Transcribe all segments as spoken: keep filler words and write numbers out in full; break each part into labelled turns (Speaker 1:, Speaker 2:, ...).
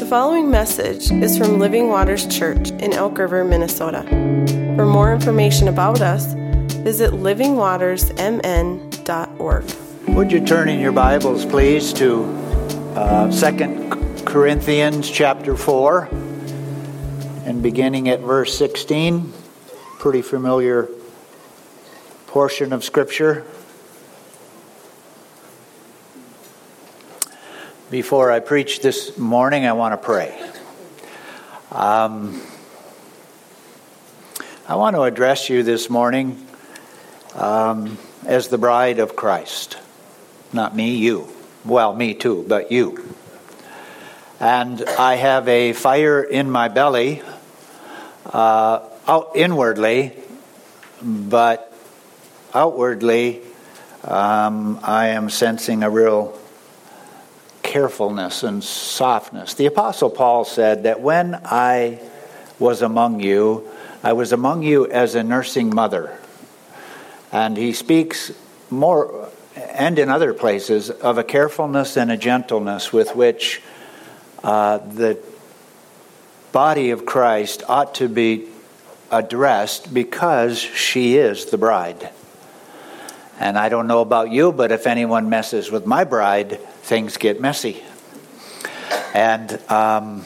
Speaker 1: following message is from Living Waters Church in Elk River, Minnesota. For more information about us, visit living waters m n dot org.
Speaker 2: Would you turn in your Bibles, please, to uh, Second Corinthians chapter four, and beginning at verse sixteen, pretty familiar portion of Scripture. Before I preach this morning, I want to pray. Um, I want to address you this morning um, as the bride of Christ. Not me, you. Well, me too, but you. And I have a fire in my belly, uh, out inwardly, but outwardly, um, I am sensing a real carefulness and softness. The Apostle Paul said that when I was among you, I was among you as a nursing mother. And he speaks more, and in other places, of a carefulness and a gentleness with which uh, the body of Christ ought to be addressed because she is the bride. And I don't know about you, but if anyone messes with my bride, things get messy. And um,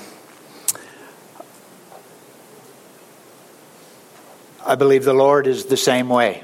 Speaker 2: I believe the Lord is the same way.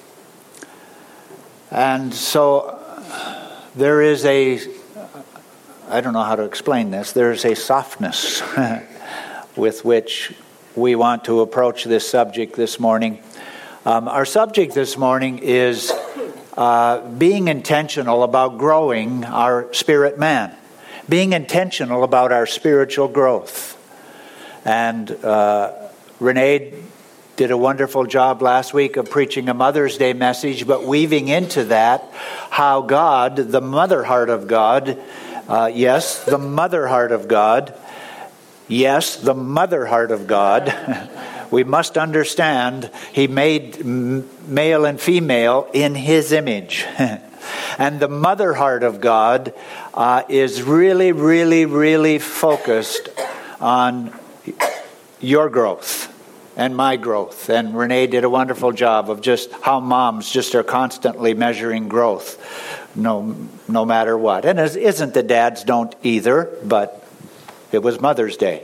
Speaker 2: And so there is a, I don't know how to explain this, there is a softness with which we want to approach this subject this morning. Um, our subject this morning is Uh, being intentional about growing our spirit man, being intentional about our spiritual growth. And uh, Renee did a wonderful job last week of preaching a Mother's Day message, but weaving into that how God, the mother heart of God, uh, yes, the mother heart of God, yes, the mother heart of God, we must understand he made male and female in his image. And the mother heart of God uh, is really, really, really focused on your growth and my growth. And Renee did a wonderful job of just how moms just are constantly measuring growth, no, no matter what. And it isn't that dads don't either, but it was Mother's Day.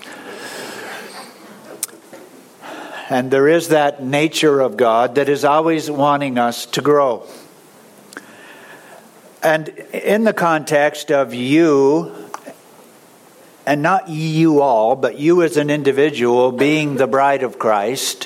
Speaker 2: And there is that nature of God that is always wanting us to grow. And in the context of you, and not you all, but you as an individual being the bride of Christ,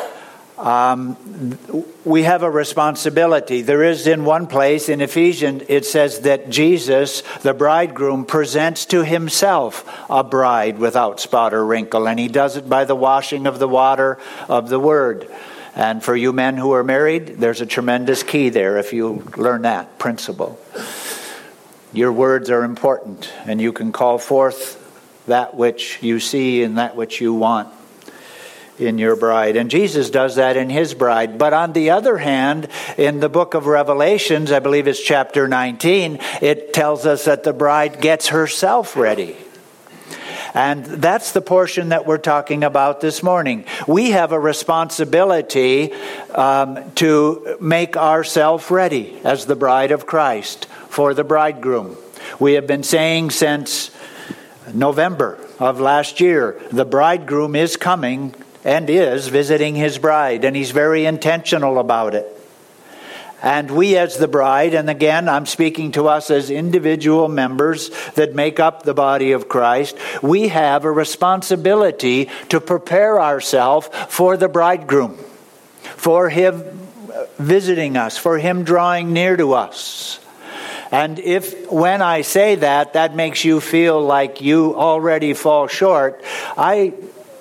Speaker 2: um, we have a responsibility. There is in one place in Ephesians, it says that Jesus, the bridegroom, presents to himself a bride without spot or wrinkle. And he does it by the washing of the water of the word. And for you men who are married, there's a tremendous key there if you learn that principle. Your words are important, and you can call forth that which you see and that which you want in your bride. And Jesus does that in his bride. But on the other hand, in the book of Revelations, I believe it's chapter nineteen, it tells us that the bride gets herself ready. And that's the portion that we're talking about this morning. We have a responsibility um, to make ourselves ready as the bride of Christ for the bridegroom. We have been saying since November of last year, the bridegroom is coming and is visiting his bride, and he's very intentional about it. And we as the bride, and again, I'm speaking to us as individual members that make up the body of Christ, we have a responsibility to prepare ourselves for the bridegroom, for him visiting us, for him drawing near to us. And if, when I say that, that makes you feel like you already fall short, I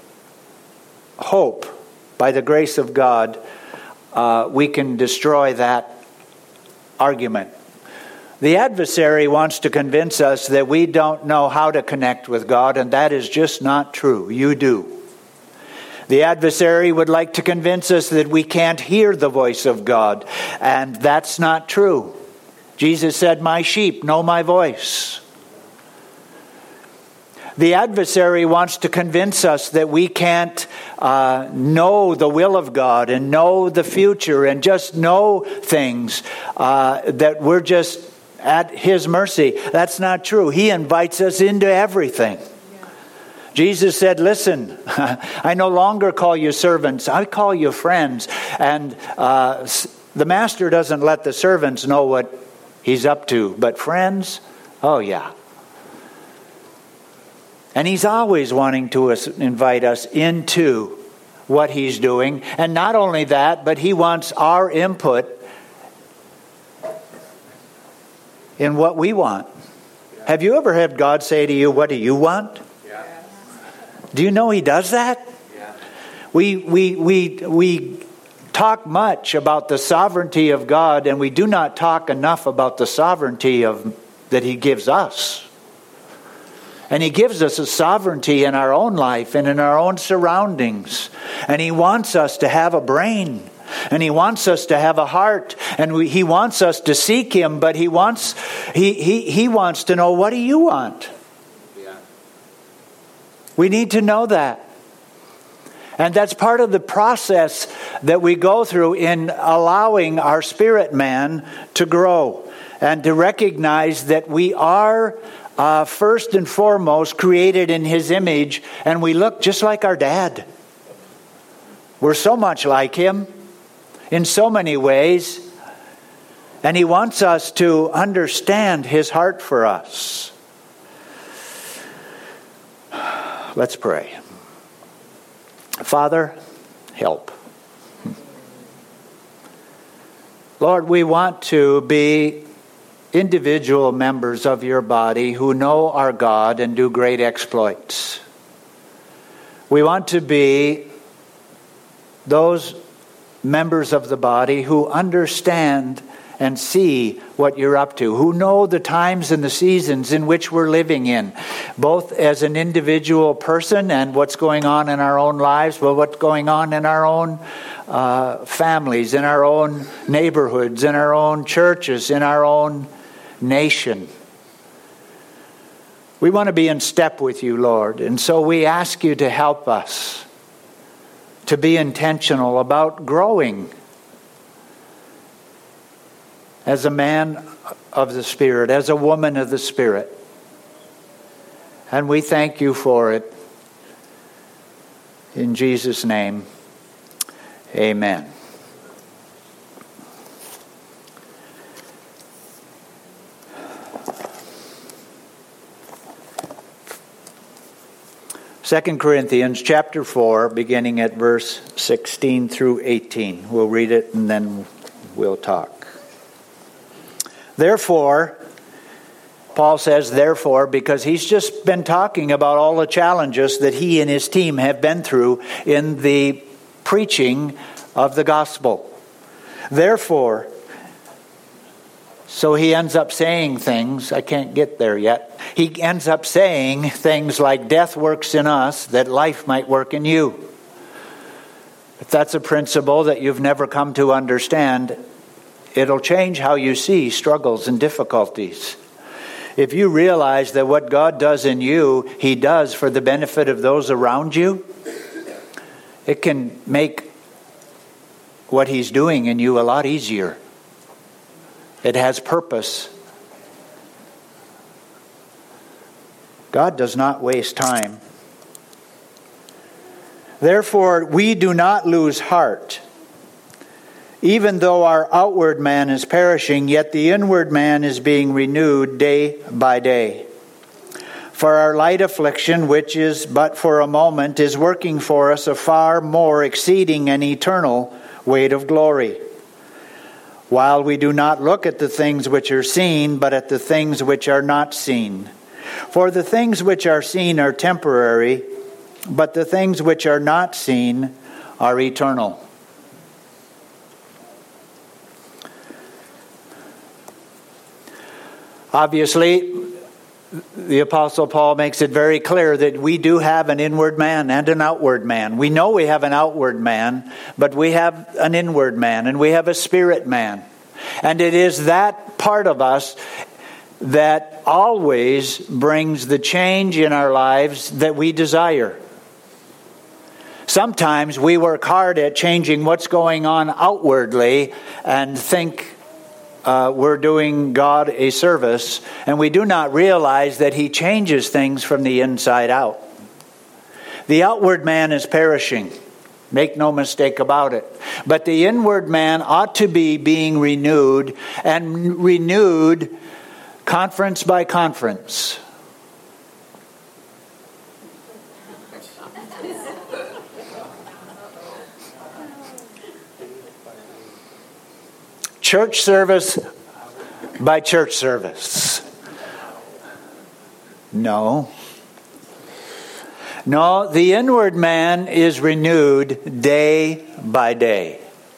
Speaker 2: hope, by the grace of God, uh, we can destroy that argument. The adversary wants to convince us that we don't know how to connect with God, and that is just not true. You do. The adversary would like to convince us that we can't hear the voice of God, and that's not true. Jesus said, "My sheep know my voice." The adversary wants to convince us that we can't uh, know the will of God and know the future and just know things, uh, that we're just at His mercy. That's not true. He invites us into everything. Yeah. Jesus said, listen, I no longer call you servants. I call you friends. And uh, the master doesn't let the servants know what he's up to. But friends, oh yeah. And He's always wanting to invite us into what He's doing. And not only that, but He wants our input in what we want. Yeah. Have you ever had God say to you, what do you want? Yeah. Do you know He does that? Yeah. We, we, we, we talk much about the sovereignty of God, and we do not talk enough about the sovereignty of that He gives us. And He gives us a sovereignty in our own life and in our own surroundings. And He wants us to have a brain. And He wants us to have a heart. And we, He wants us to seek Him. But He wants He He, he wants to know, what do you want? Yeah. We need to know that. And that's part of the process that we go through in allowing our spirit man to grow. And to recognize that we are Uh, first and foremost, created in His image, and we look just like our dad. We're so much like Him in so many ways, and He wants us to understand His heart for us. Let's pray. Father, help. Lord, we want to be individual members of your body who know our God and do great exploits. We want to be those members of the body who understand and see what you're up to, who know the times and the seasons in which we're living in, both as an individual person and what's going on in our own lives, but what's going on in our own uh, families, in our own neighborhoods, in our own churches, in our own nation. We want to be in step with you, Lord, and so we ask you to help us to be intentional about growing as a man of the Spirit, as a woman of the Spirit. And we thank you for it. In Jesus' name, amen. Second Corinthians chapter four, beginning at verse sixteen through eighteen. We'll read it and then we'll talk. Therefore, Paul says therefore because he's just been talking about all the challenges that he and his team have been through in the preaching of the gospel. Therefore, so he ends up saying things, I can't get there yet. He ends up saying things like death works in us that life might work in you. If that's a principle that you've never come to understand, it'll change how you see struggles and difficulties. If you realize that what God does in you, He does for the benefit of those around you, it can make what He's doing in you a lot easier. It has purpose. God does not waste time. Therefore, we do not lose heart. Even though our outward man is perishing, yet the inward man is being renewed day by day. For our light affliction, which is but for a moment, is working for us a far more exceeding and eternal weight of glory. While we do not look at the things which are seen, but at the things which are not seen. For the things which are seen are temporary, but the things which are not seen are eternal. Obviously, the Apostle Paul makes it very clear that we do have an inward man and an outward man. We know we have an outward man, but we have an inward man and we have a spirit man. And it is that part of us that always brings the change in our lives that we desire. Sometimes we work hard at changing what's going on outwardly and think uh, we're doing God a service, and we do not realize that He changes things from the inside out. The outward man is perishing. Make no mistake about it. But the inward man ought to be being renewed, and renewed conference by conference. Church service by church service. No. No, the inward man is renewed day by day.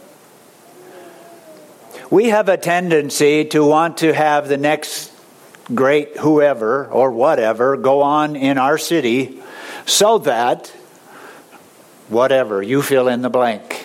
Speaker 2: We have a tendency to want to have the next great whoever or whatever go on in our city so that whatever, you fill in the blank.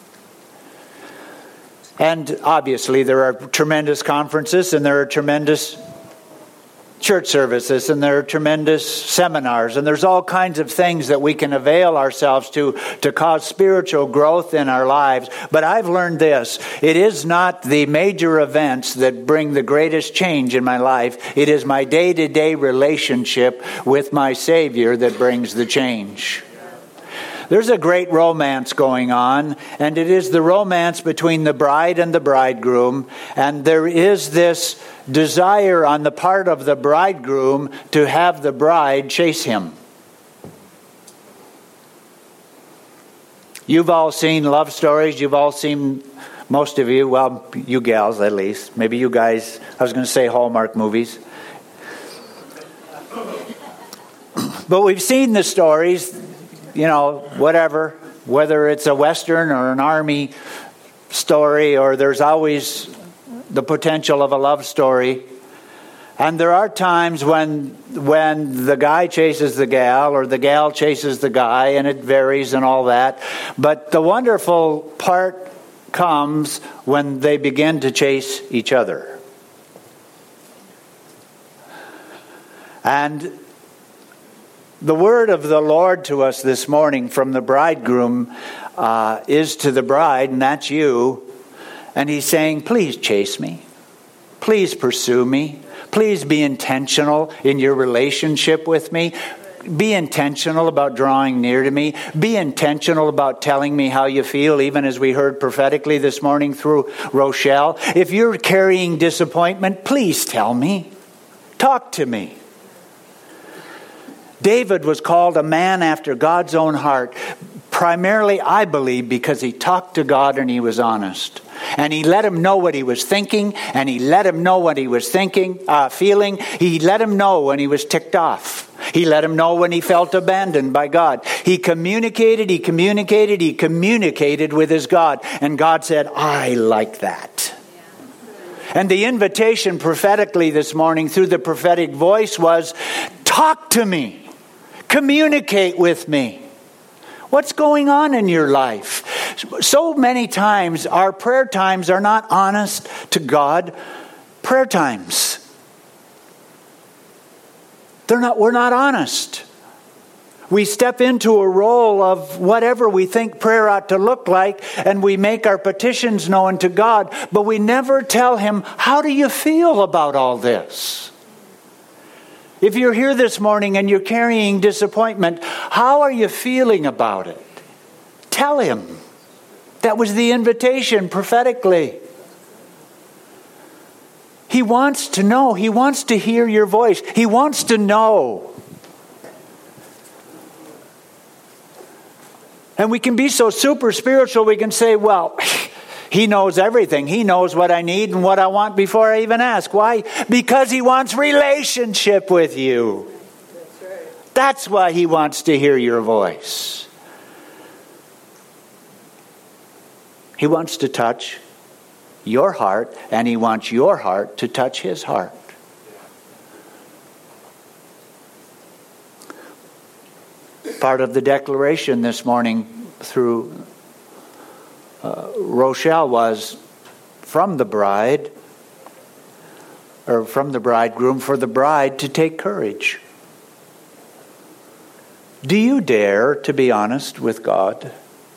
Speaker 2: And obviously there are tremendous conferences and there are tremendous church services and there are tremendous seminars and there's all kinds of things that we can avail ourselves to to cause spiritual growth in our lives. But I've learned this: it is not the major events that bring the greatest change in my life. It is my day-to-day relationship with my Savior that brings the change. There's a great romance going on, and it is the romance between the bride and the bridegroom, and there is this desire on the part of the bridegroom to have the bride chase him. You've all seen love stories. You've all seen, most of you, well, you gals at least. Maybe you guys, I was going to say Hallmark movies. But we've seen the stories, you know, whatever, whether it's a Western or an Army story, or there's always the potential of a love story. And there are times when when the guy chases the gal or the gal chases the guy, and it varies and all that. But the wonderful part comes when they begin to chase each other. And the word of the Lord to us this morning from the bridegroom uh, is to the bride, and that's you. And he's saying, please chase me. Please pursue me. Please be intentional in your relationship with me. Be intentional about drawing near to me. Be intentional about telling me how you feel, even as we heard prophetically this morning through Rochelle. If you're carrying disappointment, please tell me. Talk to me. David was called a man after God's own heart, primarily, I believe, because he talked to God and he was honest. And he let him know what he was thinking, and he let him know what he was thinking, uh, feeling. He let him know when he was ticked off. He let him know when he felt abandoned by God. He communicated, he communicated, he communicated with his God. And God said, I like that. And the invitation prophetically this morning through the prophetic voice was, talk to me. Communicate with me. What's going on in your life? So many times our prayer times are not honest to God. Prayer times. They're not, we're not honest. We step into a role of whatever we think prayer ought to look like, and we make our petitions known to God, but we never tell Him, how do you feel about all this? If you're here this morning and you're carrying disappointment, how are you feeling about it? Tell Him. That was the invitation prophetically. He wants to know. He wants to hear your voice. He wants to know. And we can be so super spiritual, we can say, well, He knows everything. He knows what I need and what I want before I even ask. Why? Because He wants relationship with you. That's right. That's why He wants to hear your voice. He wants to touch your heart, and He wants your heart to touch His heart. Part of the declaration this morning through Uh, Rochelle was from the bride. or from the bridegroom for the bride to take courage. Do you dare to be honest with God?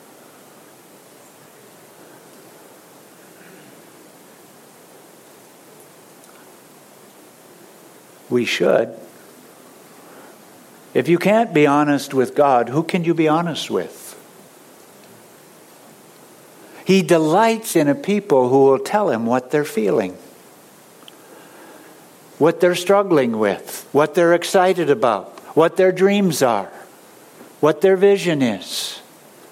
Speaker 2: We should. If you can't be honest with God, who can you be honest with? He delights in a people who will tell him what they're feeling, what they're struggling with, what they're excited about, what their dreams are, what their vision is.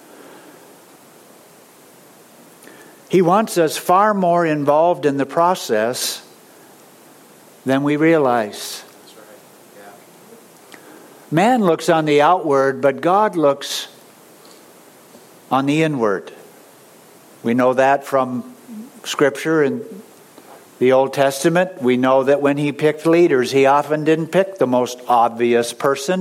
Speaker 2: He wants us far more involved in the process than we realize.
Speaker 3: That's right. Yeah.
Speaker 2: Man looks on the outward, but God looks on the inward. We know that from Scripture in the Old Testament. We know that when he picked leaders, he often didn't pick the most obvious person,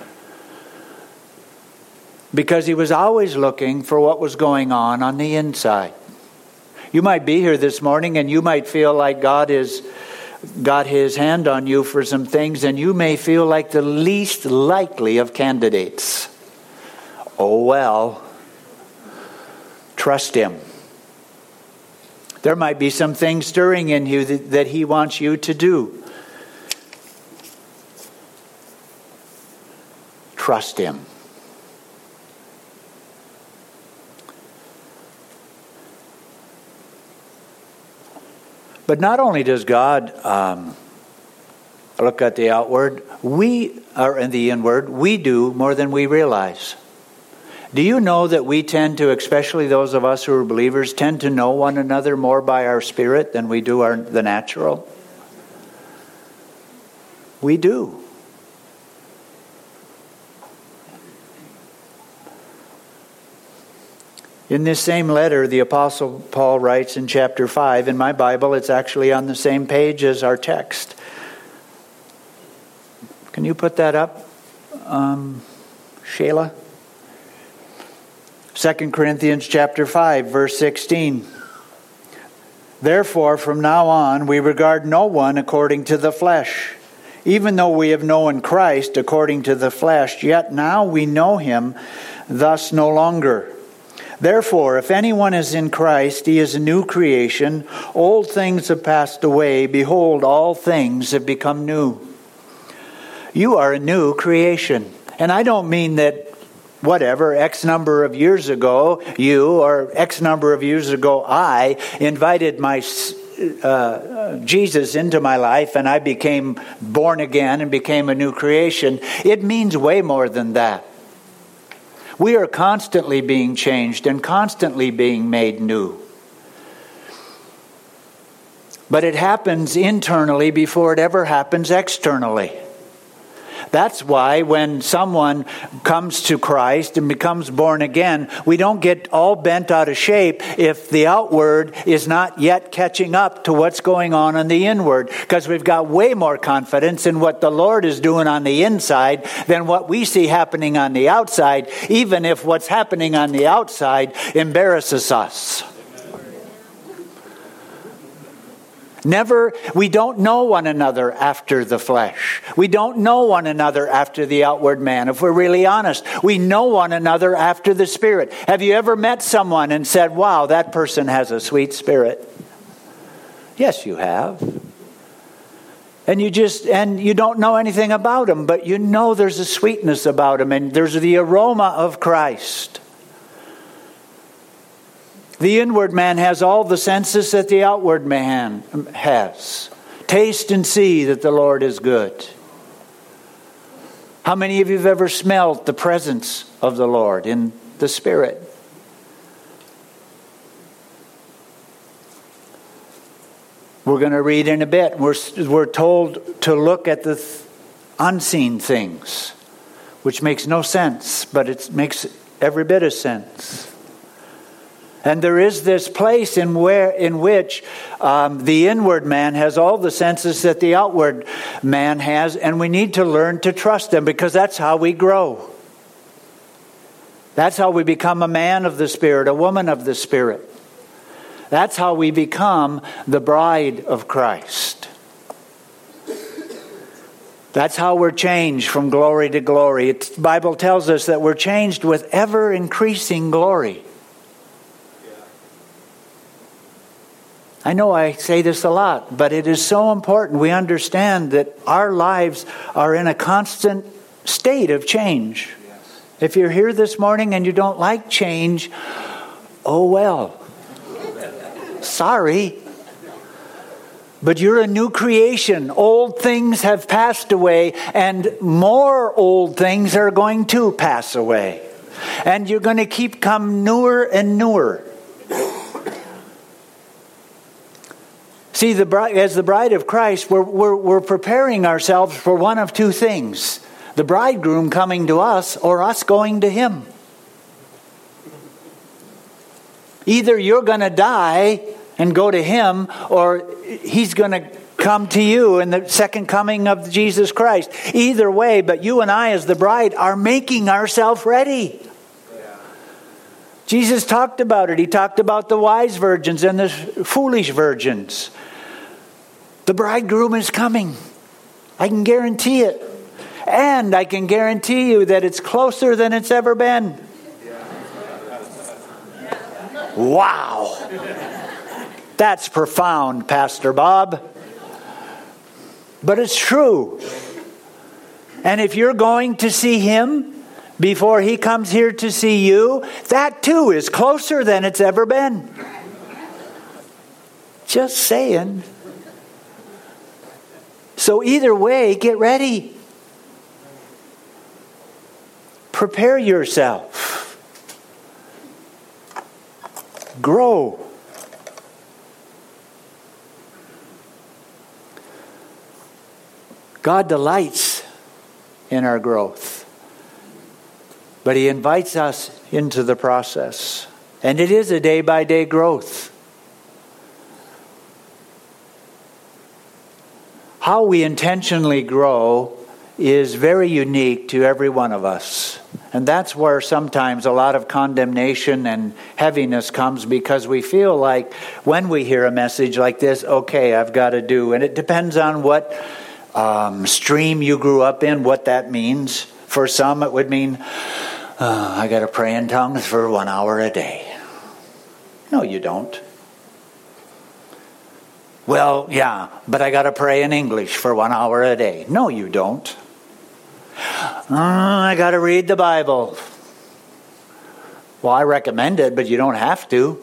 Speaker 2: because he was always looking for what was going on on the inside. You might be here this morning and you might feel like God has got his hand on you for some things, and you may feel like the least likely of candidates. Oh well, trust him. There might be some things stirring in you that, that he wants you to do. Trust him. But not only does God um, look at the outward, we are in the inward. We do more than we realize. Do you know that we tend to, especially those of us who are believers, tend to know one another more by our spirit than we do our the natural? We do. In this same letter, the Apostle Paul writes in chapter five. In my Bible, it's actually on the same page as our text. Can you put that up, um, Shayla? Second Corinthians chapter five, verse sixteen. Therefore, from now on, we regard no one according to the flesh. Even though we have known Christ according to the flesh, yet now we know him thus no longer. Therefore, if anyone is in Christ, he is a new creation. Old things have passed away. Behold, all things have become new. You are a new creation. And I don't mean that, whatever, X number of years ago, you, or X number of years ago, I, invited my uh, Jesus into my life and I became born again and became a new creation. It means way more than that. We are constantly being changed and constantly being made new. But it happens internally before it ever happens externally. That's why when someone comes to Christ and becomes born again, we don't get all bent out of shape if the outward is not yet catching up to what's going on on the inward, because we've got way more confidence in what the Lord is doing on the inside than what we see happening on the outside, even if what's happening on the outside embarrasses us. Never, we don't know one another after the flesh. We don't know one another after the outward man. If we're really honest, we know one another after the Spirit. Have you ever met someone and said, wow, that person has a sweet spirit? Yes, you have. And you just, and you don't know anything about them, but you know there's a sweetness about them, and there's the aroma of Christ. The inward man has all the senses that the outward man has. Taste and see that the Lord is good. How many of you have ever smelled the presence of the Lord in the Spirit? We're going to read in a bit. We're, we're told to look at the th- unseen things, which makes no sense, but it makes every bit of sense. And there is this place in where, in which um, the inward man has all the senses that the outward man has, and we need to learn to trust them, because that's how we grow. That's how we become a man of the Spirit, a woman of the Spirit. That's how we become the bride of Christ. That's how we're changed from glory to glory. It's, the Bible tells us that we're changed with ever increasing glory. I know I say this a lot, but it is so important we understand that our lives are in a constant state of change.
Speaker 3: Yes.
Speaker 2: If you're here this morning and you don't like change, oh well. Sorry. But you're a new creation. Old things have passed away, and more old things are going to pass away. And you're going to keep coming newer and newer. See, the bride, as the bride of Christ, we're, we're, we're preparing ourselves for one of two things. The bridegroom coming to us, or us going to him. Either you're going to die and go to him, or he's going to come to you in the second coming of Jesus Christ. Either way, but you and I as the bride are making ourselves ready.
Speaker 3: Yeah.
Speaker 2: Jesus talked about it. He talked about the wise virgins and the foolish virgins. The bridegroom is coming. I can guarantee it. And I can guarantee you that it's closer than it's ever been. Wow. That's profound, Pastor Bob. But it's true. And if you're going to see him before he comes here to see you, that too is closer than it's ever been. Just saying. So either way, get ready. Prepare yourself. Grow. God delights in our growth, but he invites us into the process. And it is a day-by-day growth. How we intentionally grow is very unique to every one of us. And that's where sometimes a lot of condemnation and heaviness comes, because we feel like when we hear a message like this, okay, I've got to do. And it depends on what um, stream you grew up in, what that means. For some, it would mean, uh, I got to pray in tongues for one hour a day. No, you don't. Well, yeah, but I got to pray in English for one hour a day. No, you don't. Uh, I got to read the Bible. Well, I recommend it, but you don't have to.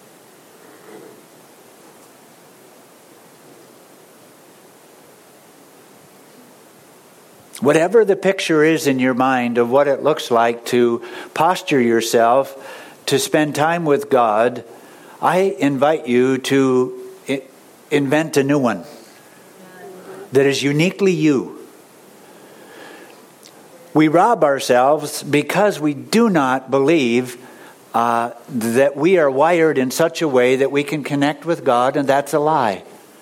Speaker 2: Whatever the picture is in your mind of what it looks like to posture yourself to spend time with God, I invite you to invent a new one that is uniquely you. We rob ourselves because we do not believe uh, that we are wired in such a way that we can connect with God, and that's a lie.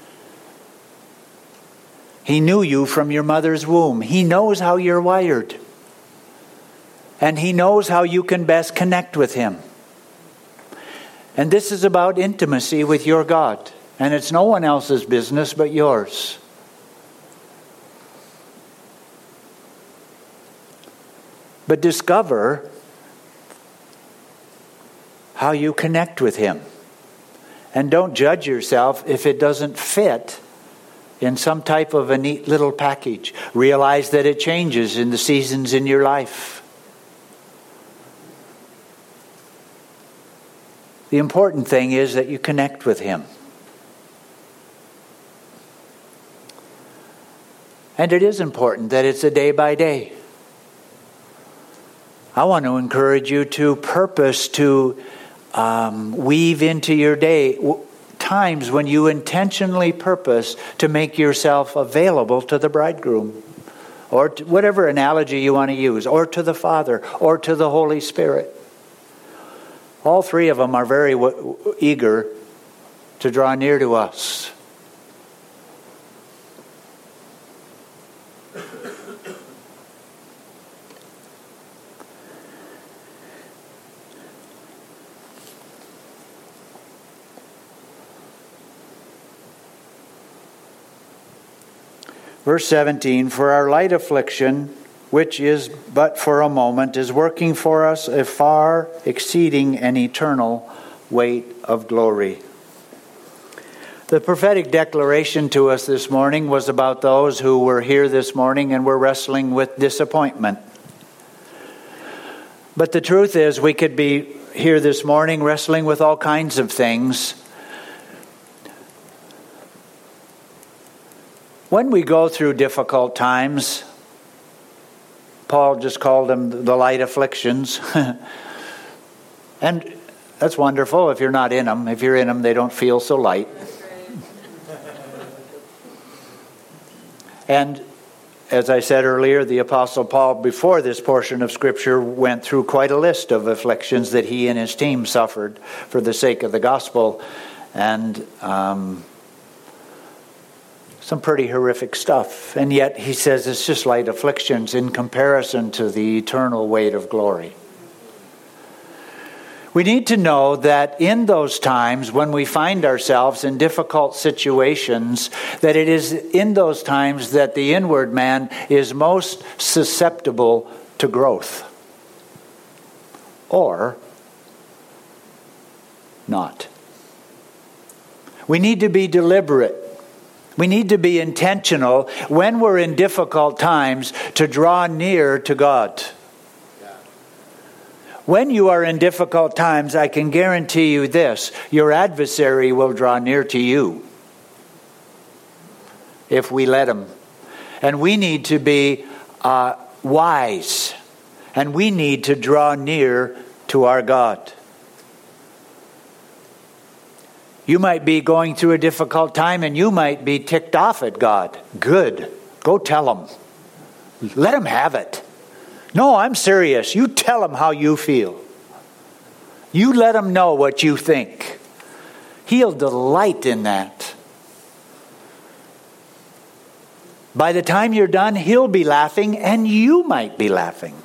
Speaker 2: He knew you from your mother's womb. He knows how you're wired. And he knows how you can best connect with him. And this is about intimacy with your God. And it's no one else's business but yours. But discover how you connect with him. And don't judge yourself if it doesn't fit in some type of a neat little package. Realize that it changes in the seasons in your life. The important thing is that you connect with him. And it is important that it's a day by day. I want to encourage you to purpose to um, weave into your day w- times when you intentionally purpose to make yourself available to the bridegroom, or to whatever analogy you want to use, or to the Father, or to the Holy Spirit. All three of them are very w- eager to draw near to us. Verse seventeen, for our light affliction, which is but for a moment, is working for us a far exceeding and eternal weight of glory. The prophetic declaration to us this morning was about those who were here this morning and were wrestling with disappointment. But the truth is, we could be here this morning wrestling with all kinds of things. When we go through difficult times, Paul just called them the light afflictions. And that's wonderful if you're not in them. If you're in them, they don't feel so light. And as I said earlier, the Apostle Paul, before this portion of Scripture, went through quite a list of afflictions that he and his team suffered for the sake of the gospel. And um, some pretty horrific stuff. And yet he says it's just light afflictions in comparison to the eternal weight of glory. We need to know that in those times when we find ourselves in difficult situations, that it is in those times that the inward man is most susceptible to growth. Or not. We need to be deliberate. We need to be intentional when we're in difficult times to draw near to God. When you are in difficult times, I can guarantee you this, your adversary will draw near to you if we let him. And we need to be uh, wise, and we need to draw near to our God. You might be going through a difficult time and you might be ticked off at God. Good. Go tell him. Let him have it. No, I'm serious. You tell him how you feel. You let him know what you think. He'll delight in that. By the time you're done, he'll be laughing and you might be laughing.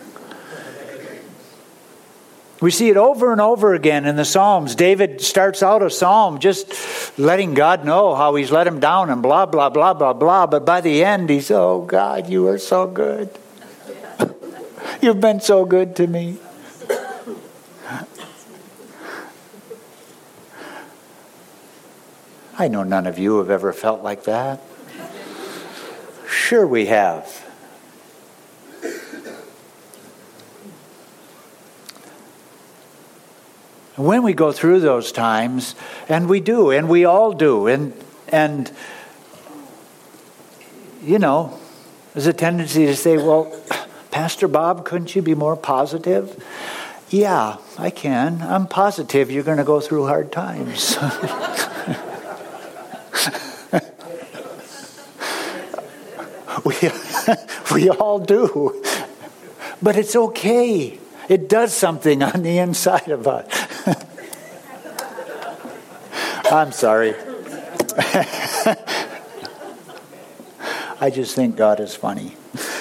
Speaker 2: We see it over and over again in the Psalms. David starts out a psalm just letting God know how he's let him down and blah, blah, blah, blah, blah. But by the end, he's, oh God, you are so good. You've been so good to me. I know none of you have ever felt like that. Sure we have. When we go through those times, and we do, and we all do, and and you know, there's a tendency to say, well, Pastor Bob, couldn't you be more positive? Yeah, I can. I'm positive you're going to go through hard times. we, we all do. But it's okay. It does something on the inside of us. I'm sorry. I just think God is funny.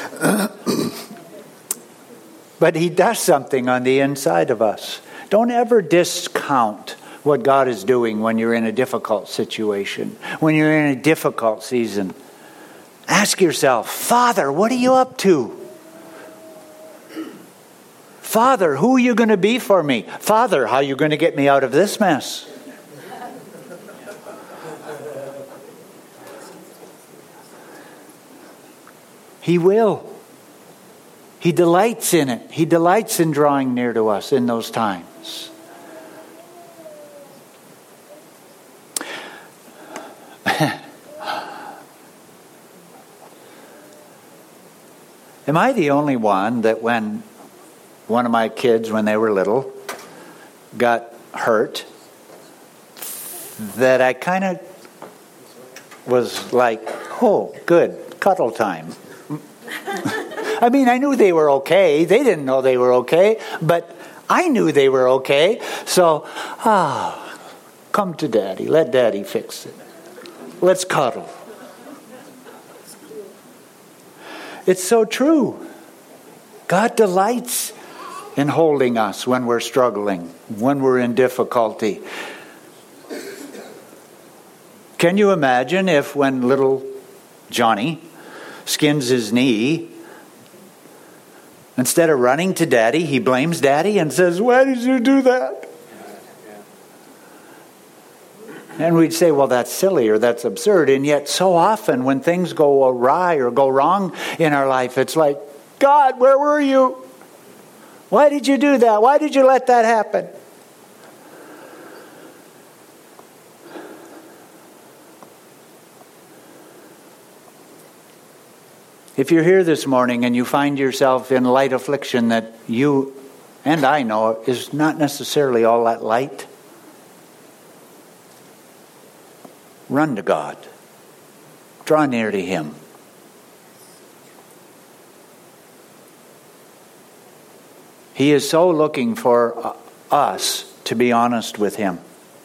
Speaker 2: But he does something on the inside of us. Don't ever discount what God is doing when you're in a difficult situation, when you're in a difficult season. Ask yourself, Father, what are you up to? Father, who are you going to be for me? Father, how are you going to get me out of this mess? He will. He delights in it. He delights in drawing near to us in those times. Am I the only one that when one of my kids, when they were little, got hurt, that I kind of was like, oh, good, cuddle time. I mean, I knew they were okay. They didn't know they were okay, but I knew they were okay. So, ah, come to Daddy. Let Daddy fix it. Let's cuddle. It's so true. God delights in holding us when we're struggling, when we're in difficulty. Can you imagine if when little Johnny skins his knee. Instead of running to Daddy, he blames Daddy and says, "Why did you do that?" And we'd say, well, that's silly or that's absurd. And yet so often when things go awry or go wrong in our life, it's like, God, where were you? Why did you do that? Why did you let that happen? If you're here this morning and you find yourself in light affliction that you and I know is not necessarily all that light, run to God. Draw near to Him. He is so looking for us to be honest with Him.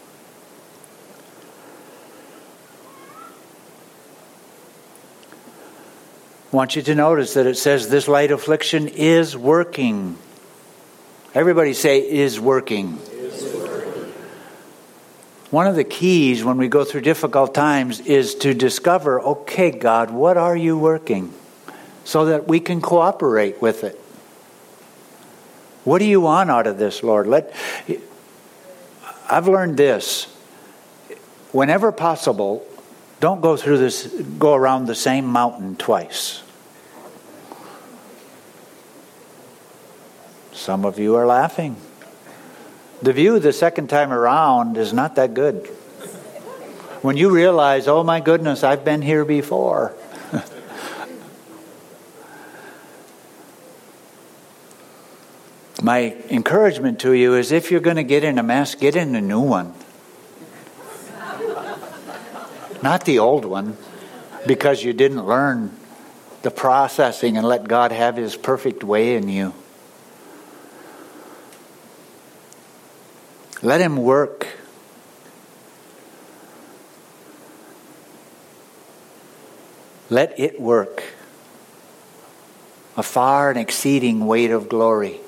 Speaker 2: I want you to notice that it says this light affliction is working. Everybody say, is working.
Speaker 3: Is working.
Speaker 2: One of the keys when we go through difficult times is to discover, okay, God, what are you working? So that we can cooperate with it. What do you want out of this, Lord? Let I've learned this. Whenever possible, don't go through this, go around the same mountain twice. Some of you are laughing. The view the second time around is not that good. When you realize, oh my goodness, I've been here before. My encouragement to you is if you're going to get in a mess, get in a new one. Not the old one, because you didn't learn the processing and let God have His perfect way in you. Let Him work. Let it work. A far and exceeding weight of glory.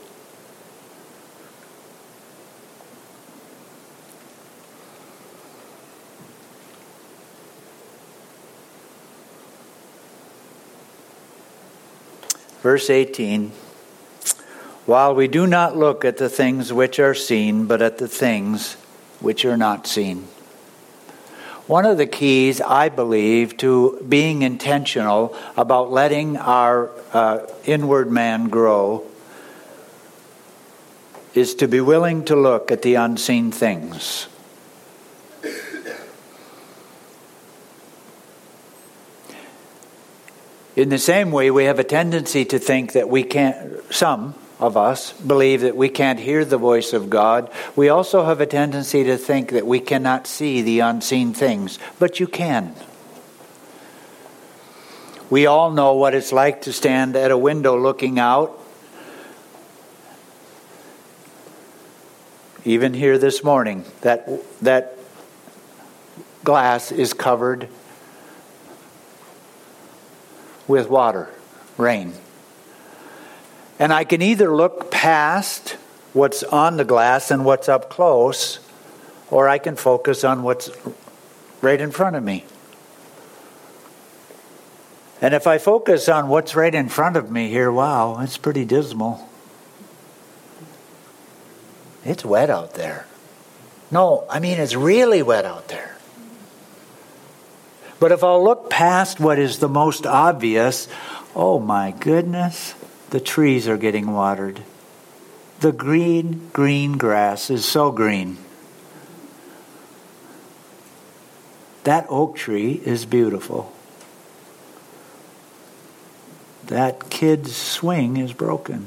Speaker 2: Verse eighteen, while we do not look at the things which are seen, but at the things which are not seen. One of the keys, I believe, to being intentional about letting our uh, inward man grow is to be willing to look at the unseen things. In the same way, we have a tendency to think that we can't, some of us believe that we can't hear the voice of God. We also have a tendency to think that we cannot see the unseen things, but you can. We all know what it's like to stand at a window looking out. Even here this morning, that that glass is covered with water, rain. And I can either look past what's on the glass and what's up close, or I can focus on what's right in front of me. And if I focus on what's right in front of me here, wow, it's pretty dismal. It's wet out there. No, I mean it's really wet out there. But if I'll look past what is the most obvious, oh my goodness, the trees are getting watered. The green, green grass is so green. That oak tree is beautiful. That kid's swing is broken.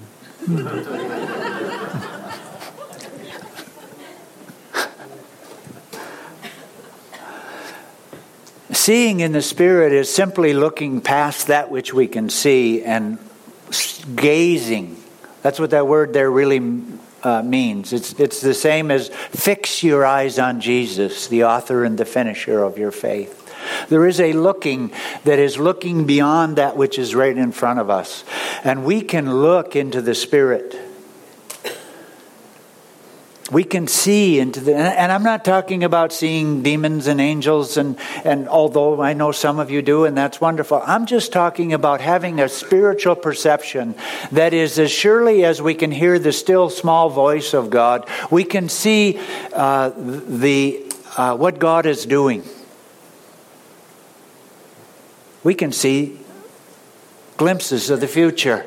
Speaker 2: Seeing in the Spirit is simply looking past that which we can see and gazing. That's what that word there really uh, means. It's it's the same as fix your eyes on Jesus, the author and the finisher of your faith. There is a looking that is looking beyond that which is right in front of us. And we can look into the Spirit. We can see into the, and I'm not talking about seeing demons and angels, and, and although I know some of you do, and that's wonderful. I'm just talking about having a spiritual perception that is, as surely as we can hear the still small voice of God, we can see uh, the uh, what God is doing. We can see glimpses of the future.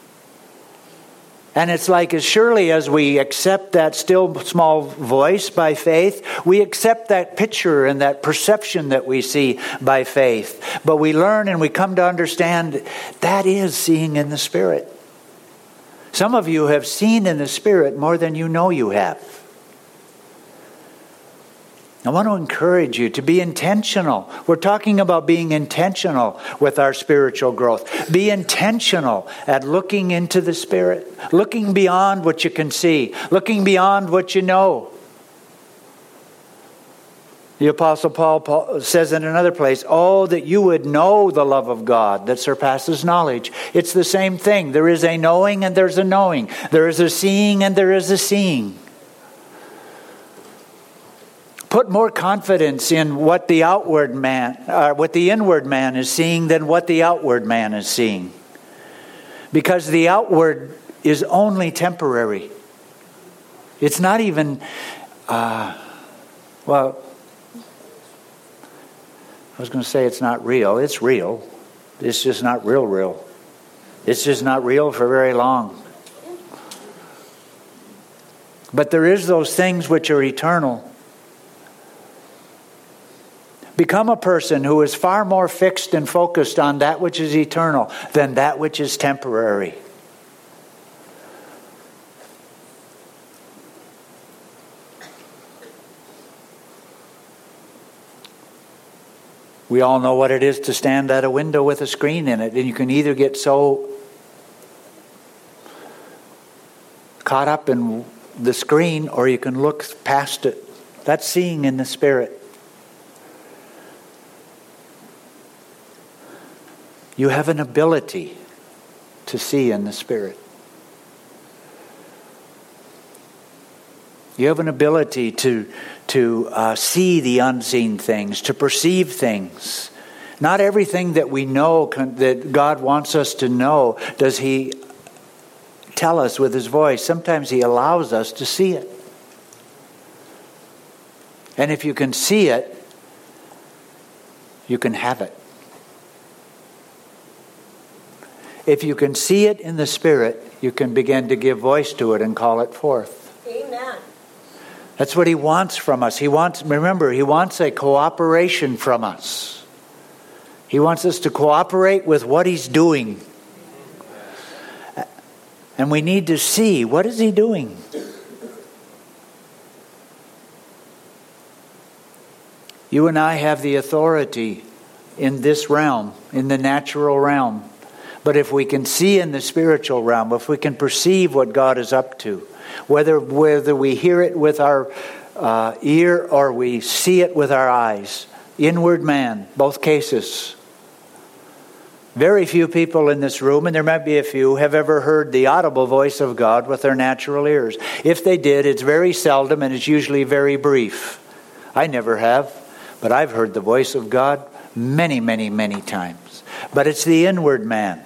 Speaker 2: And it's like as surely as we accept that still small voice by faith, we accept that picture and that perception that we see by faith. But we learn and we come to understand that is seeing in the Spirit. Some of you have seen in the Spirit more than you know you have. I want to encourage you to be intentional. We're talking about being intentional with our spiritual growth. Be intentional at looking into the Spirit, looking beyond what you can see, looking beyond what you know. The Apostle Paul says in another place, "Oh, that you would know the love of God that surpasses knowledge." It's the same thing. There is a knowing and there's a knowing. There is a seeing and there is a seeing. Put more confidence in what the outward man, uh, what the inward man is seeing than what the outward man is seeing. Because the outward is only temporary. It's not even, uh, well, I was going to say it's not real. It's real. It's just not real, real. It's just not real for very long. But there is those things which are eternal. Become a person who is far more fixed and focused on that which is eternal than that which is temporary. We all know what it is to stand at a window with a screen in it, and you can either get so caught up in the screen or you can look past it. That's seeing in the Spirit. You have an ability to see in the Spirit. You have an ability to, to uh, see the unseen things, to perceive things. Not everything that we know, can, that God wants us to know, does He tell us with His voice. Sometimes He allows us to see it. And if you can see it, you can have it. If you can see it in the Spirit, you can begin to give voice to it and call it forth.
Speaker 4: Amen.
Speaker 2: That's what He wants from us. He wants, remember, He wants a cooperation from us. He wants us to cooperate with what He's doing. And we need to see, what is He doing? You and I have the authority in this realm, in the natural realm. But if we can see in the spiritual realm, if we can perceive what God is up to, whether whether we hear it with our uh, ear or we see it with our eyes, inward man, both cases. Very few people in this room, and there might be a few, have ever heard the audible voice of God with their natural ears. If they did, it's very seldom and it's usually very brief. I never have, but I've heard the voice of God many, many, many times. But it's the inward man.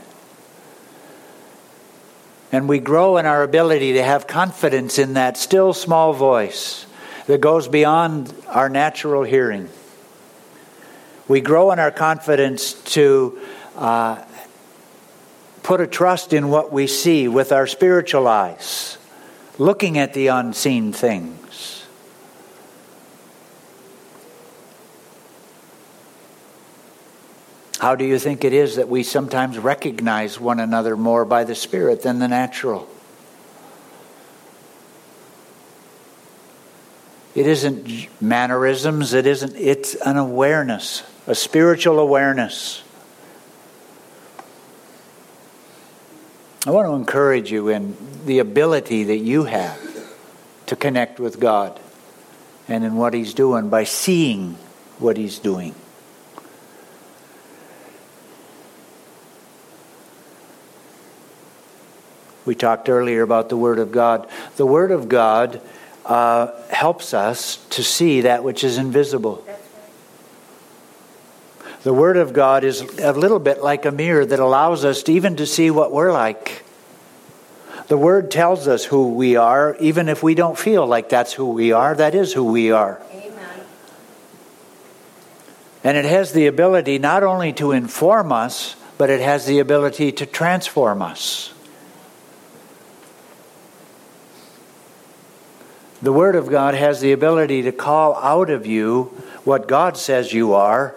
Speaker 2: And we grow in our ability to have confidence in that still small voice that goes beyond our natural hearing. We grow in our confidence to uh, put a trust in what we see with our spiritual eyes, looking at the unseen things. How do you think it is that we sometimes recognize one another more by the Spirit than the natural? It isn't mannerisms, it isn't, it's an awareness, a spiritual awareness. I want to encourage you in the ability that you have to connect with God and in what He's doing by seeing what He's doing. We talked earlier about the Word of God. The Word of God uh, helps us to see that which is invisible.
Speaker 4: That's right.
Speaker 2: The Word of God is a little bit like a mirror that allows us to even to see what we're like. The Word tells us who we are, even if we don't feel like that's who we are. That is who we are.
Speaker 4: Amen.
Speaker 2: And it has the ability not only to inform us, but it has the ability to transform us. The Word of God has the ability to call out of you what God says you are.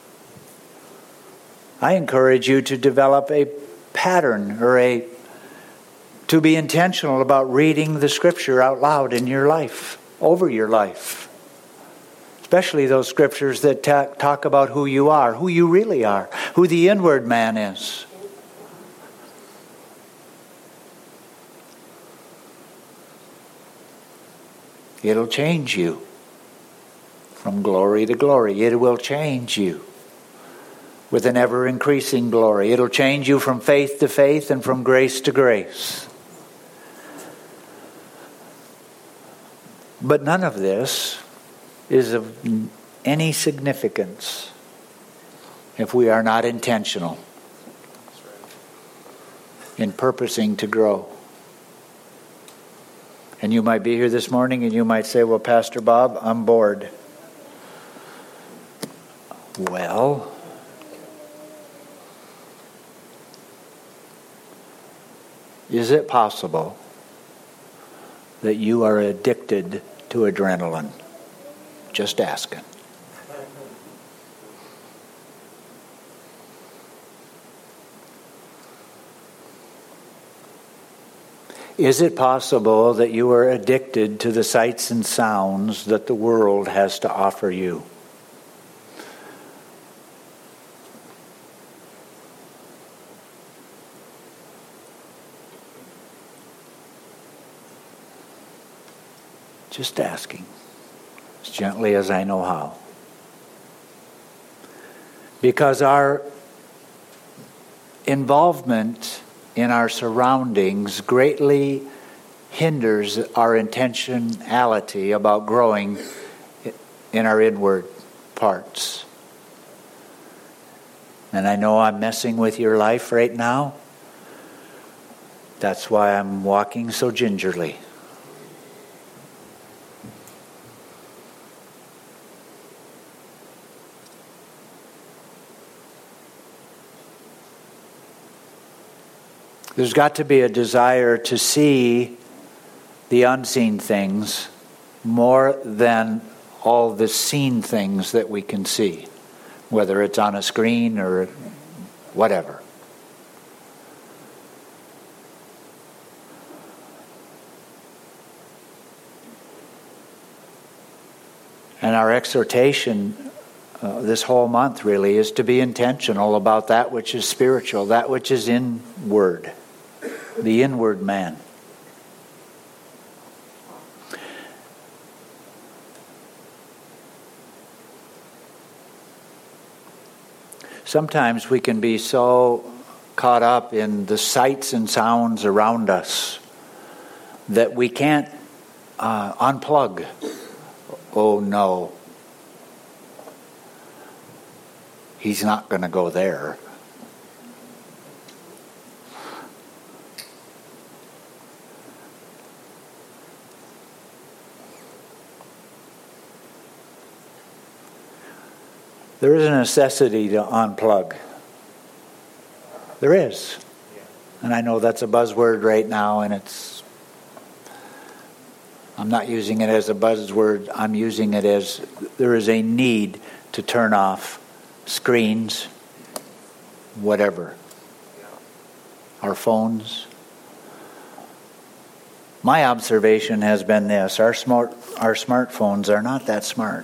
Speaker 2: I encourage you to develop a pattern or a to be intentional about reading the Scripture out loud in your life, over your life. Especially those Scriptures that ta- talk about who you are, who you really are, who the inward man is. It'll change you from glory to glory. It will change you with an ever-increasing glory. It'll change you from faith to faith and from grace to grace. But none of this is of any significance if we are not intentional in purposing to grow. And you might be here this morning and you might say, well, Pastor Bob, I'm bored. Well, is it possible that you are addicted to adrenaline? Just asking. Is it possible that you are addicted to the sights and sounds that the world has to offer you? Just asking, as gently as I know how. Because our involvement in our surroundings greatly hinders our intentionality about growing in our inward parts. And I know I'm messing with your life right now. That's why I'm walking so gingerly. There's got to be a desire to see the unseen things more than all the seen things that we can see, whether it's on a screen or whatever. And our exhortation uh, this whole month really is to be intentional about that which is spiritual, that which is inward. The inward man. Sometimes we can be so caught up in the sights and sounds around us that we can't uh, unplug. Oh no, he's not going to go there. There is a necessity to unplug. There is. And I know that's a buzzword right now, and it's... I'm not using it as a buzzword. I'm using it as there is a need to turn off screens, whatever. Our phones. My observation has been this. Our smart, our smartphones are not that smart.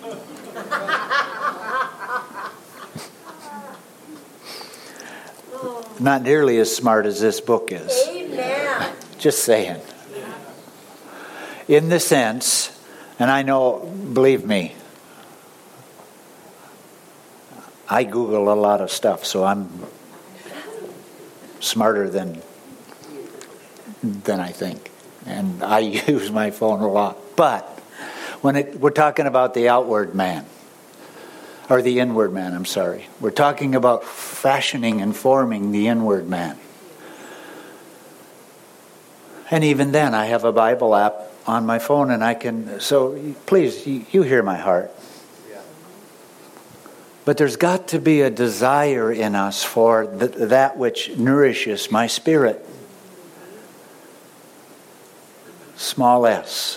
Speaker 2: Not nearly as smart as this book is.
Speaker 4: Amen.
Speaker 2: Just saying. In the sense, and I know, believe me, I Google a lot of stuff, so I'm smarter than than I think. and I use my phone a lot. But when it, we're talking about the outward man, or the inward man, I'm sorry. We're talking about fashioning and forming the inward man. And even then, I have a Bible app on my phone, and I can, so please, you, you hear my heart.
Speaker 3: Yeah.
Speaker 2: But there's got to be a desire in us for th- that which nourishes my spirit. Small s.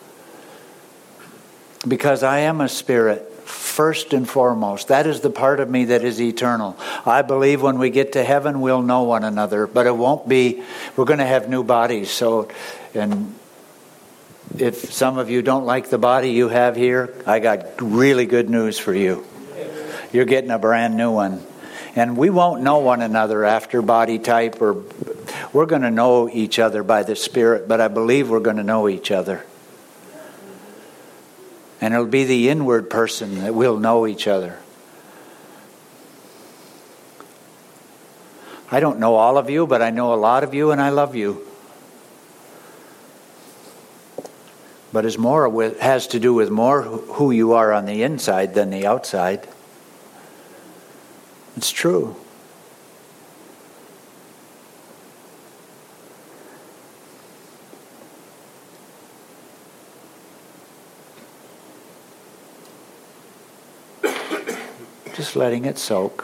Speaker 2: Because I am a spirit, first and foremost. That is the part of me that is eternal. I believe when we get to heaven, we'll know one another. But it won't be, we're going to have new bodies. So, and if some of you don't like the body you have here, I got really good news for you. You're getting a brand new one. And we won't know one another after body type, or we're going to know each other by the Spirit, but I believe we're going to know each other. And it'll be the inward person that will know each other. I don't know all of you, but I know a lot of you, and I love you. But it's more with, has to do with more who you are on the inside than the outside. It's true. Just letting it soak.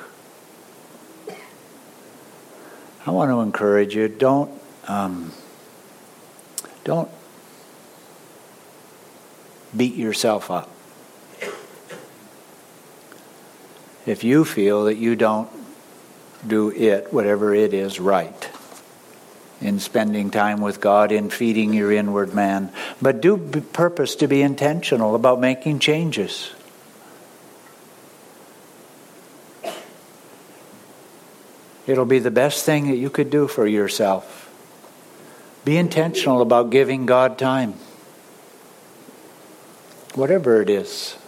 Speaker 2: I want to encourage you, don't um, don't beat yourself up. If you feel that you don't do it, whatever it is, right, in spending time with God, in feeding your inward man, but do purpose to be intentional about making changes. It'll be the best thing that you could do for yourself. Be intentional about giving God time. Whatever it is.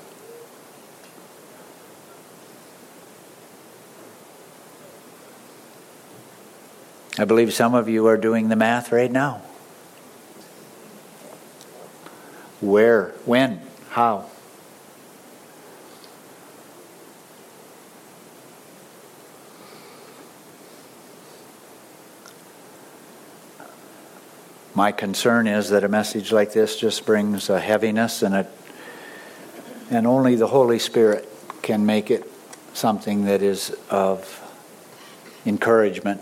Speaker 2: I believe some of you are doing the math right now. Where? When? How? My concern is that a message like this just brings a heaviness, and a, and only the Holy Spirit can make it something that is of encouragement.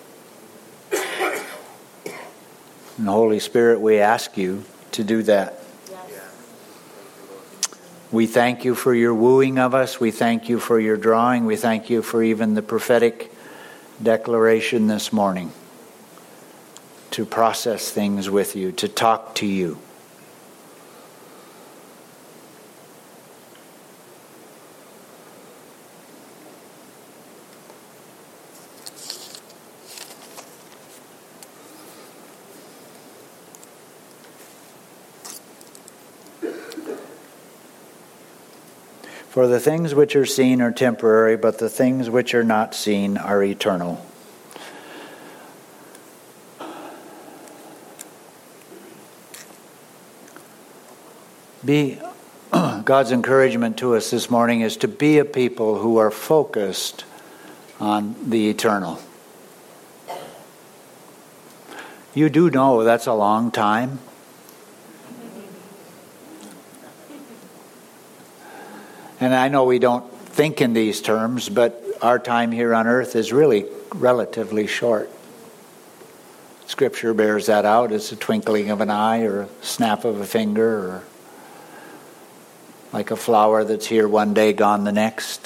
Speaker 2: And the Holy Spirit, we ask you to do that.
Speaker 3: Yes.
Speaker 2: We thank you for your wooing of us. We thank you for your drawing. We thank you for even the prophetic declaration this morning. To process things with you, to talk to you. For the things which are seen are temporary, but the things which are not seen are eternal. Be God's encouragement to us this morning is to be a people who are focused on the eternal. You do know that's a long time. And I know we don't think in these terms, but our time here on earth is really relatively short. Scripture bears that out. It's a twinkling of an eye or a snap of a finger, or like a flower that's here one day, gone the next.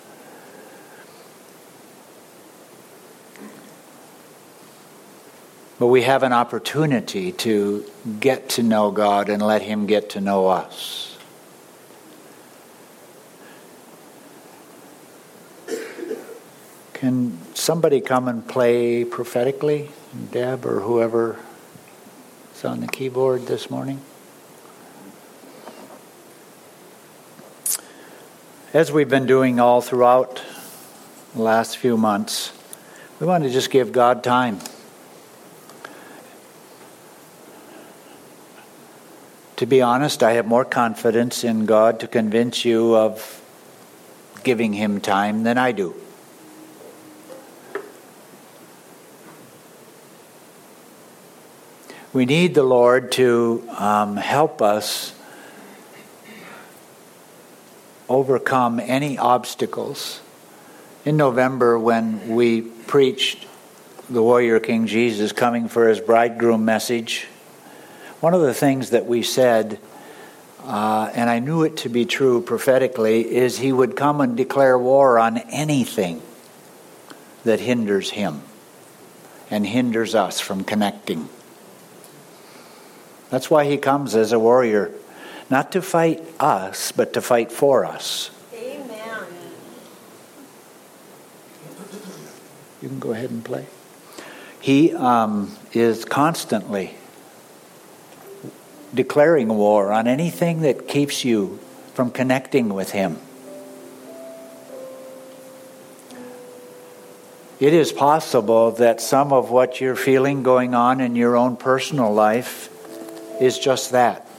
Speaker 2: But we have an opportunity to get to know God and let Him get to know us. Can somebody come and play prophetically? Deb or whoever is on the keyboard this morning? As we've been doing all throughout the last few months, we want to just give God time. To be honest, I have more confidence in God to convince you of giving Him time than I do. We need the Lord to um, help us overcome any obstacles. In November, when we preached the Warrior King Jesus coming for His bridegroom message, one of the things that we said, uh, and I knew it to be true prophetically, is He would come and declare war on anything that hinders Him and hinders us from connecting. That's why He comes as a warrior, not to fight us, but to fight for us.
Speaker 1: Amen.
Speaker 2: You can go ahead and play. He um, is constantly declaring war on anything that keeps you from connecting with Him. It is possible that some of what you're feeling going on in your own personal life is just that.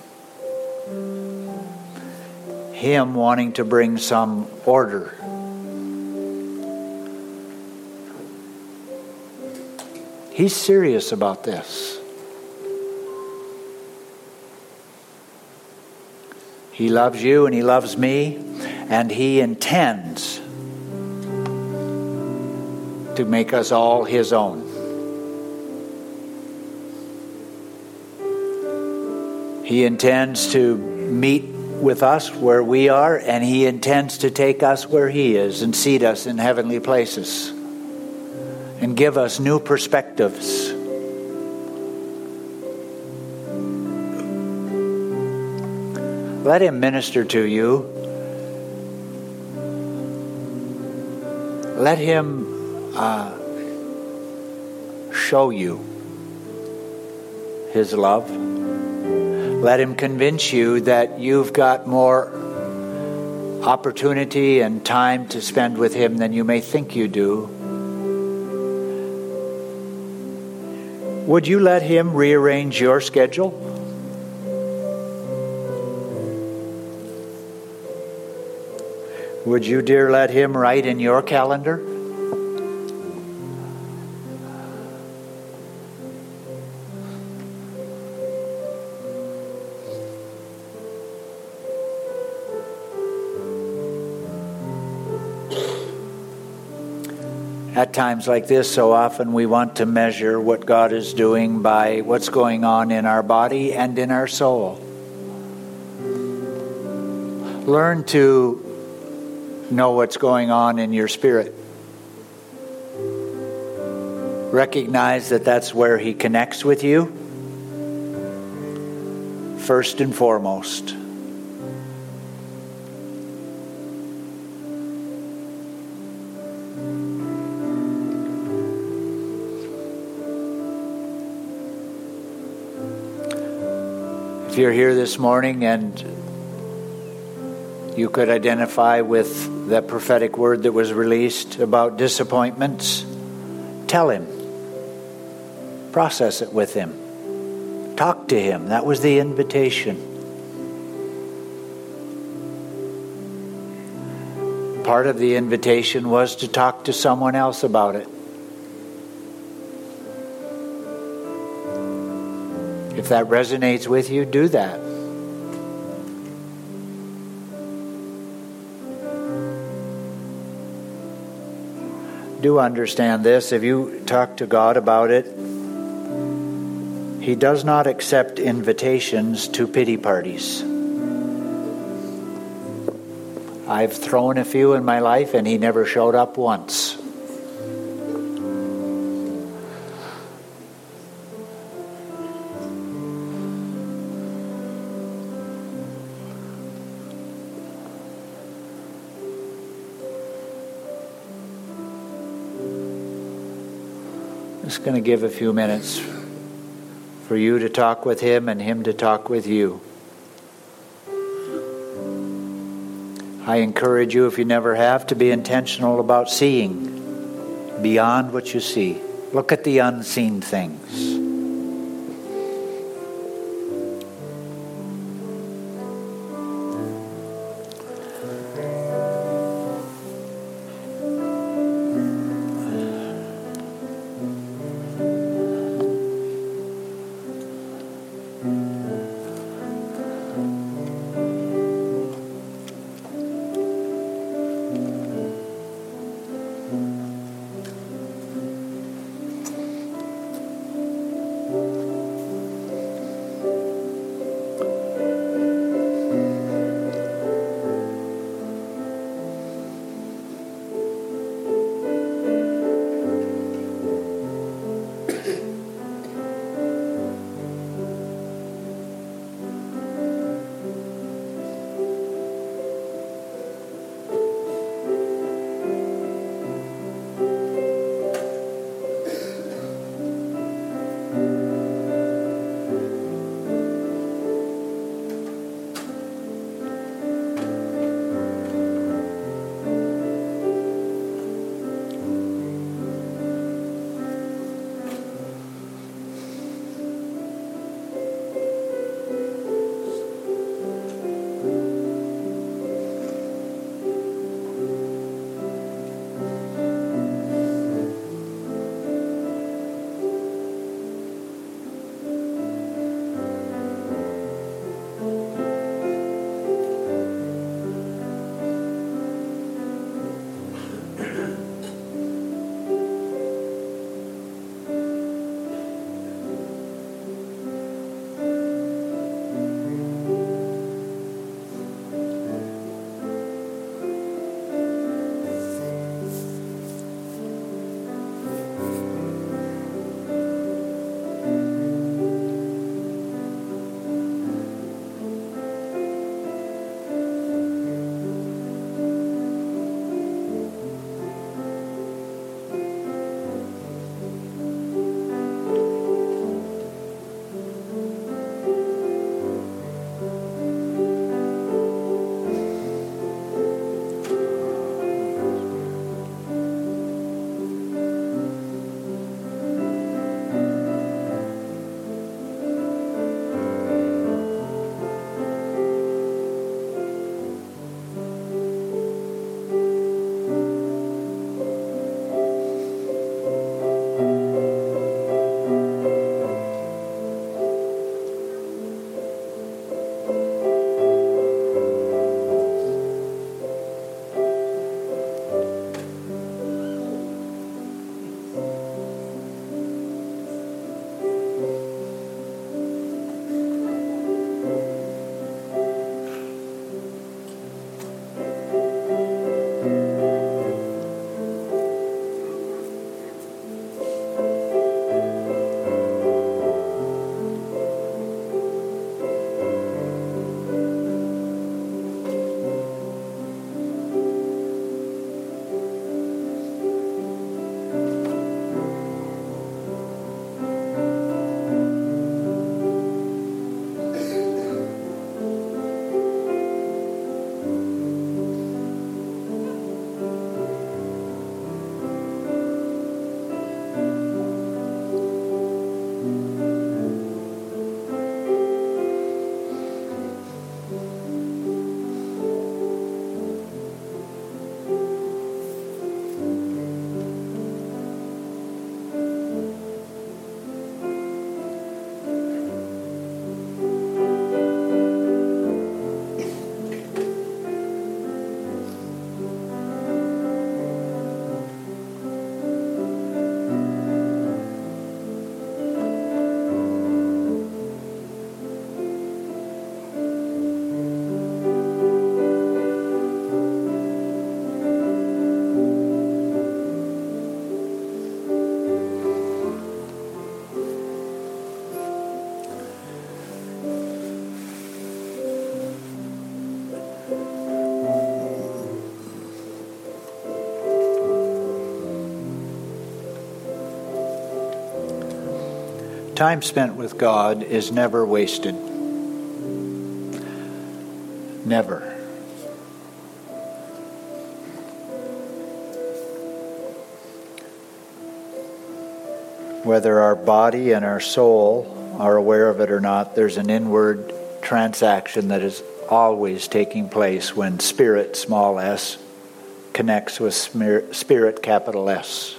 Speaker 2: Him wanting to bring some order. He's serious about this. He loves you and He loves me, and He intends to make us all His own. He intends to meet with us where we are, and He intends to take us where He is and seat us in heavenly places and give us new perspectives. Let Him minister to you. Let Him uh, show you His love. Let Him convince you that you've got more opportunity and time to spend with Him than you may think you do. Would you let Him rearrange your schedule? Would you, dear, let Him write in your calendar? At times like this, so often we want to measure what God is doing by what's going on in our body and in our soul. Learn to know what's going on in your spirit. Recognize that that's where He connects with you, first and foremost. If you're here this morning and you could identify with that prophetic word that was released about disappointments, tell Him. Process it with Him. Talk to Him. That was the invitation. Part of the invitation was to talk to someone else about it. If that resonates with you, do that. Do understand this. If you talk to God about it, He does not accept invitations to pity parties. I've thrown a few in my life and He never showed up once. Just going to give a few minutes for you to talk with Him and Him to talk with you. I encourage you, if you never have, to be intentional about seeing beyond what you see. Look at the unseen things. Time spent with God is never wasted. Never. Whether our body and our soul are aware of it or not, there's an inward transaction that is always taking place when spirit, small s, connects with spirit, capital S.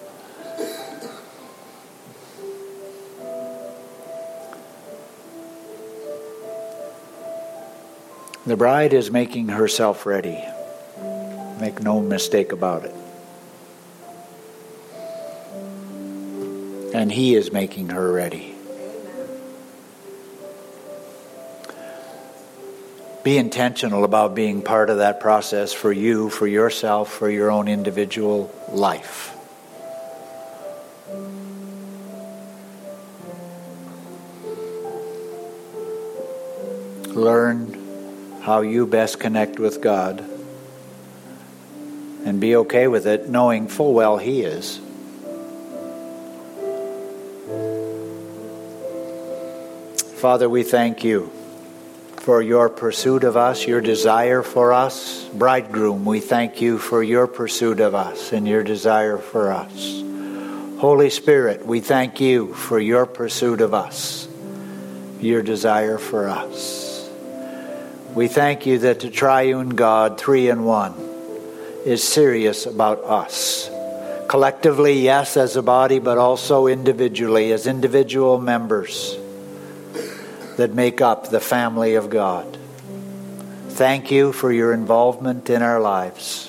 Speaker 2: The bride is making herself ready. Make no mistake about it. And he is making her ready. Be intentional about being part of that process for you, for yourself, for your own individual life. Learn how you best connect with God, and be okay with it, knowing full well He is. Father, we thank you for your pursuit of us, your desire for us. Bridegroom, we thank you for your pursuit of us and your desire for us. Holy Spirit, we thank you for your pursuit of us, your desire for us. We thank you that the triune God, three in one, is serious about us. Collectively, yes, as a body, but also individually, as individual members that make up the family of God. Thank you for your involvement in our lives.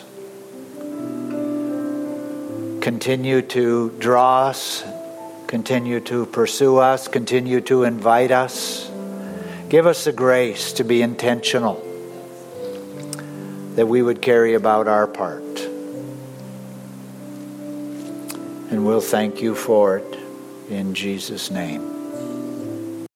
Speaker 2: Continue to draw us, continue to pursue us, continue to invite us. Give us the grace to be intentional, that we would carry about our part. And we'll thank you for it in Jesus' name.